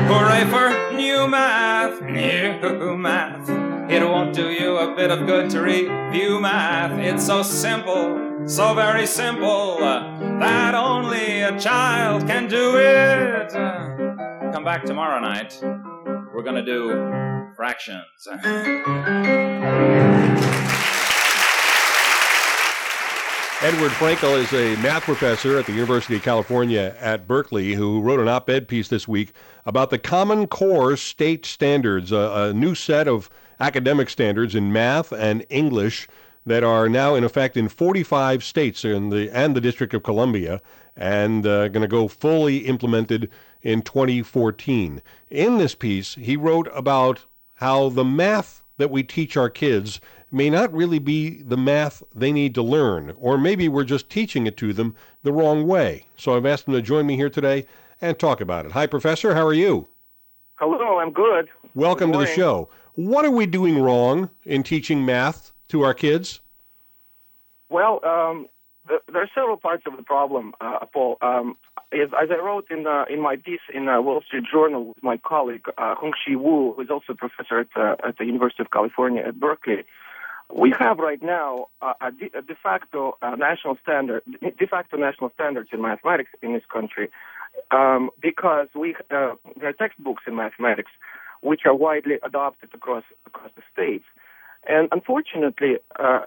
Hooray for new math, new math. It won't do you a bit of good to review math. It's so simple, so very simple, that only a child can do it. Come back tomorrow night. We're gonna do fractions. Edward Frankel is a math professor at the University of California at Berkeley who wrote an op-ed piece this week about the Common Core state standards, a new set of academic standards in math and English that are now in effect in 45 states and the District of Columbia, and going to go fully implemented in 2014. In this piece, he wrote about how the math that we teach our kids may not really be the math they need to learn, or maybe we're just teaching it to them the wrong way. So I've asked him to join me here today and talk about it. Hi, Professor. How are you? Hello, I'm good. Welcome to the show. What are we doing wrong in teaching math to our kids? Well, there are several parts of the problem, Paul. As I wrote in my piece in Wall Street Journal with my colleague, Hongxi Wu, who is also a professor at the University of California at Berkeley, we have right now a de facto national standards in mathematics in this country, because there are textbooks in mathematics which are widely adopted across the states, and unfortunately,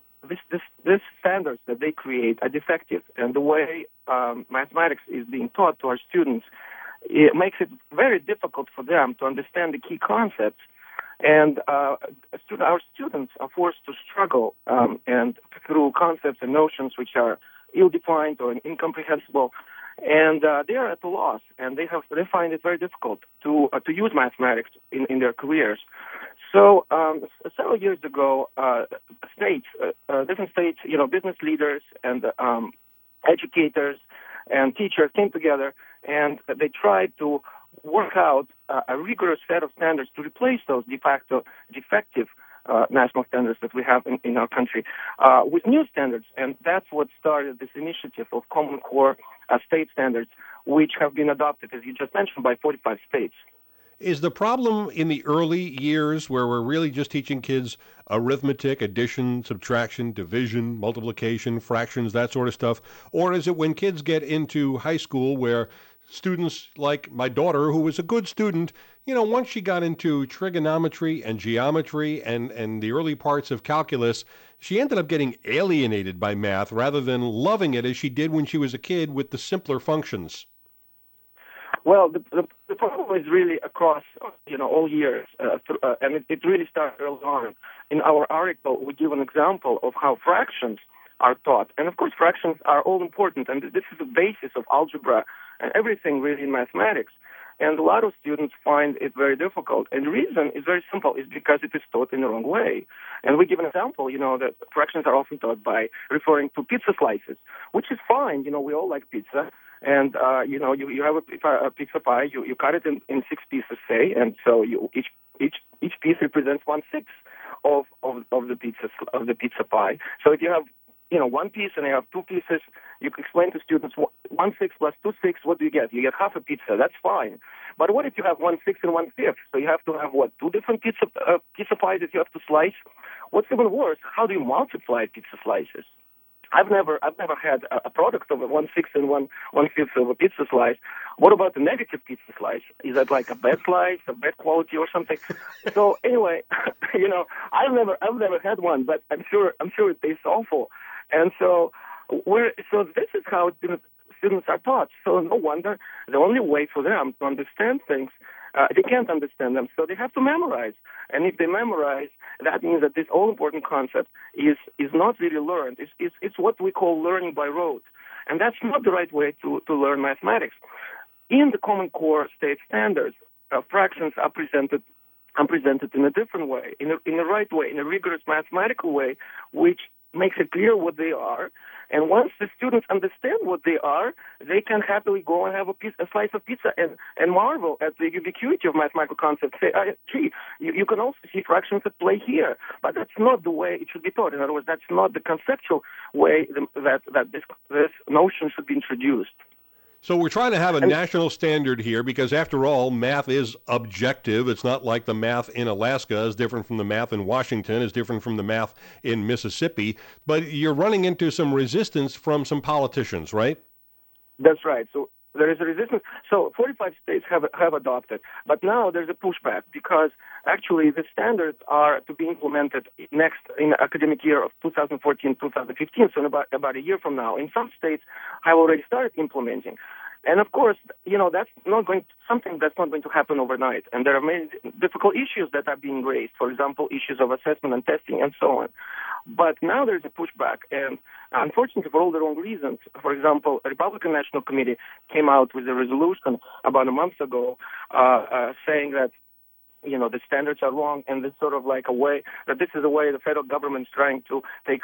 these standards that they create are defective, and the way mathematics is being taught to our students, it makes it very difficult for them to understand the key concepts. And our students are forced to struggle and through concepts and notions which are ill-defined or incomprehensible, and they are at a loss, and they find it very difficult to use mathematics in their careers. So several years ago, different states, business leaders and educators and teachers came together, and they tried to work out a rigorous set of standards to replace those de facto defective national standards that we have in our country with new standards. And that's what started this initiative of Common Core state standards, which have been adopted, as you just mentioned, by 45 states. Is the problem in the early years where we're really just teaching kids arithmetic, addition, subtraction, division, multiplication, fractions, that sort of stuff? Or is it when kids get into high school where students like my daughter, who was a good student, once she got into trigonometry and geometry and the early parts of calculus, she ended up getting alienated by math rather than loving it as she did when she was a kid with the simpler functions? Well, the problem is really across, all years, and it really started early on. In our article, we give an example of how fractions are taught. And, of course, fractions are all important, and this is the basis of algebra and everything really in mathematics. And a lot of students find it very difficult. And the reason is very simple, is because it is taught in the wrong way. And we give an example, that fractions are often taught by referring to pizza slices, which is fine. We all like pizza. And, you have a pizza pie, you cut it in 6 pieces, say, and so each piece represents 1/6 of the pizza pie. So if you have, 1 piece and you have 2 pieces, you can explain to students 1/6 plus 2/6, what do you get? You get half a pizza, that's fine. But what if you have 1/6 and 1/5? So you have to have, 2 different pizza pies that you have to slice? What's even worse, how do you multiply pizza slices? I've never had a product of a 1/6 and 1/5 of a pizza slice. What about a negative pizza slice? Is that like a bad slice, a bad quality, or something? So anyway, I've never had one, but I'm sure it tastes awful. And so this is how students are taught. So no wonder the only way for them to understand things, they can't understand them, so they have to memorize. And if they memorize, that means that this all-important concept is not really learned. It's what we call learning by rote. And that's not the right way to learn mathematics. In the Common Core state standards, fractions are presented in a different way, in the right way, in a rigorous mathematical way, which makes it clear what they are. And once the students understand what they are, they can happily go and have a slice of pizza and marvel at the ubiquity of mathematical concepts. Say, gee, you can also see fractions at play here. But that's not the way it should be taught. In other words, that's not the conceptual way that this notion should be introduced. So we're trying to have a national standard here because, after all, math is objective. It's not like the math in Alaska is different from the math in Washington, is different from the math in Mississippi. But you're running into some resistance from some politicians, right? That's right. So there is a resistance. So 45 states have adopted, but now there's a pushback because actually the standards are to be implemented next in the academic year of 2014-2015, so in about a year from now. In some states have already started implementing. And of course, that's something that's not going to happen overnight. And there are many difficult issues that are being raised. For example, issues of assessment and testing and so on. But now there's a pushback, and unfortunately for all the wrong reasons. For example, a Republican National Committee came out with a resolution about a month ago saying that the standards are wrong, and it's sort of like a way that this is a way the federal government is trying to take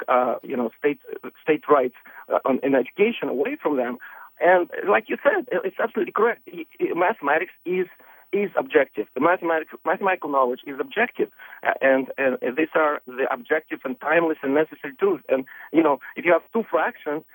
state rights in education away from them. And like you said, it's absolutely correct. Mathematics is objective. The mathematical knowledge is objective, and these are the objective and timeless and necessary tools. And if you have two fractions,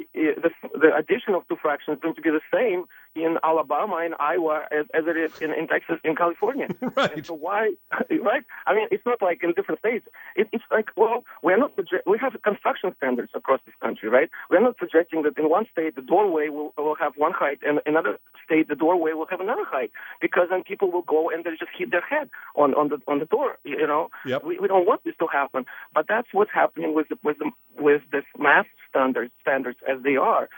the addition of two fractions is going to be the same in Alabama, in Iowa, as it is in Texas, in California. Right. And so why, right? I mean, it's not like in different states. It's like, well, we have construction standards across this country, right? We're not projecting that in one state the doorway will have one height, and in another state the doorway will have another height, because then people will go and they'll just hit their head on the door. Yep. We don't want this to happen, but that's what's happening with this math standards as they are.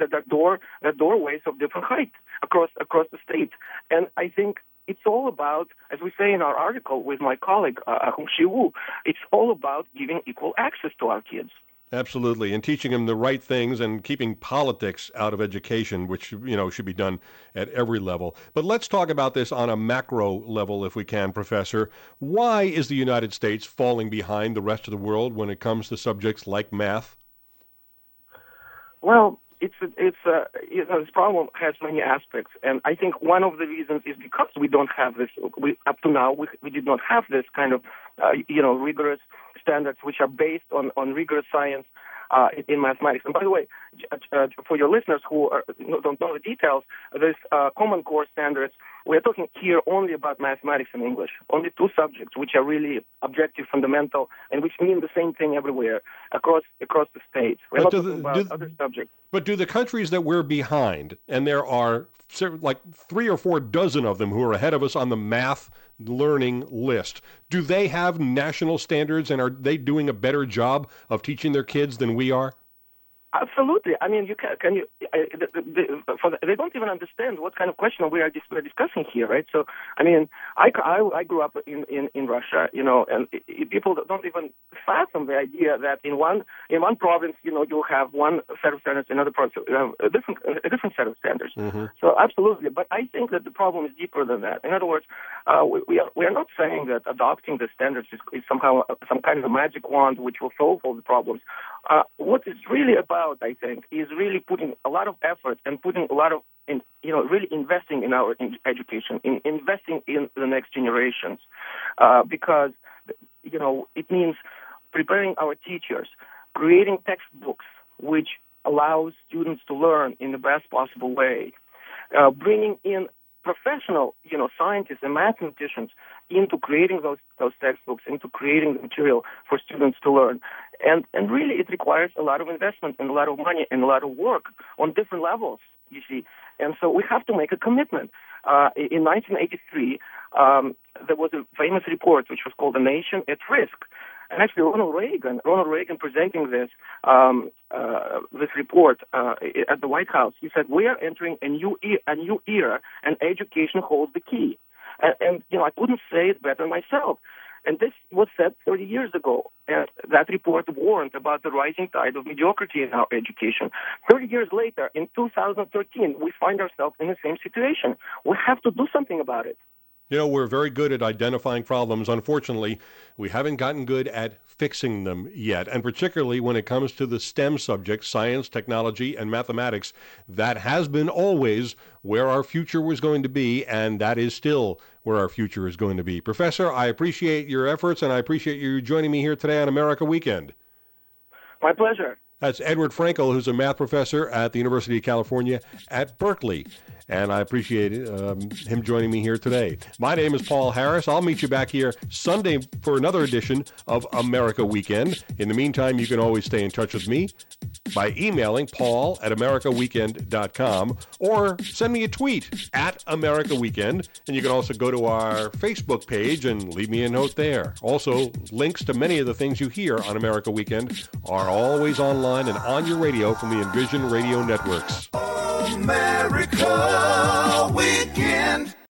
The doorways of different heights across the state. And I think it's all about, as we say in our article with my colleague, Hongxi Wu, it's all about giving equal access to our kids. Absolutely, and teaching them the right things and keeping politics out of education, which should be done at every level. But let's talk about this on a macro level, if we can, Professor. Why is the United States falling behind the rest of the world when it comes to subjects like math? Well, this problem has many aspects, and I think one of the reasons is because we don't have this. Up to now, we did not have this kind of rigorous standards which are based on rigorous science in mathematics. And by the way, for your listeners who don't know the details, there's Common Core standards. We're talking here only about mathematics and English, only two subjects which are really objective, fundamental, and which mean the same thing everywhere across the states. We're not talking about other subjects. But do the countries that we're behind, and there are like 3 or 4 dozen of them who are ahead of us on the math learning list, do they have national standards, and are they doing a better job of teaching their kids than we are? Absolutely. I mean, they don't even understand what kind of question we're discussing here, right? So, I mean, I grew up in Russia, and people don't even fathom the idea that in one province, you'll have one set of standards, in another province you have a different set of standards. Mm-hmm. So, absolutely. But I think that the problem is deeper than that. In other words, we are not saying that adopting the standards is somehow some kind of a magic wand which will solve all the problems. What it's really about, I think, is really putting a lot of effort and putting a lot of, really investing in our education, investing in the next generations, because, it means preparing our teachers, creating textbooks which allows students to learn in the best possible way, bringing in professional, scientists and mathematicians into creating those textbooks, into creating the material for students to learn. And really it requires a lot of investment and a lot of money and a lot of work on different levels, you see. And so we have to make a commitment. In 1983, there was a famous report which was called "The Nation at Risk." And actually, Ronald Reagan presenting this report at the White House, he said, "We are entering a new era, and education holds the key." And I couldn't say it better myself. And this was said 30 years ago. That report warned about the rising tide of mediocrity in our education. 30 years later, in 2013, we find ourselves in the same situation. We have to do something about it. We're very good at identifying problems. Unfortunately, we haven't gotten good at fixing them yet. And particularly when it comes to the STEM subjects, science, technology, and mathematics, that has been always where our future was going to be, and that is still where our future is going to be. Professor, I appreciate your efforts, and I appreciate you joining me here today on America Weekend. My pleasure. That's Edward Frankel, who's a math professor at the University of California at Berkeley. And I appreciate him joining me here today. My name is Paul Harris. I'll meet you back here Sunday for another edition of America Weekend. In the meantime, you can always stay in touch with me by emailing paul@americaweekend.com or send me a tweet at America Weekend. And you can also go to our Facebook page and leave me a note there. Also, links to many of the things you hear on America Weekend are always online and on your radio from the Envision Radio Networks. America Weekend.